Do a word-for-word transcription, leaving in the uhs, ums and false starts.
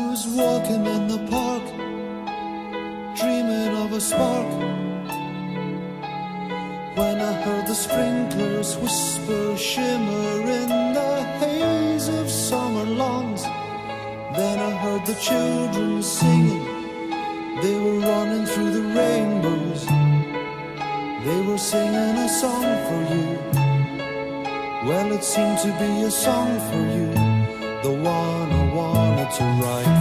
was walking in the park, dreaming of a spark, when I heard the sprinklers whisper, shimmer in the haze of summer lawns. Then I heard the children singing, they were running through the rainbows. They were singing a song for you. Well, it seemed to be a song for you, the one I wanted to write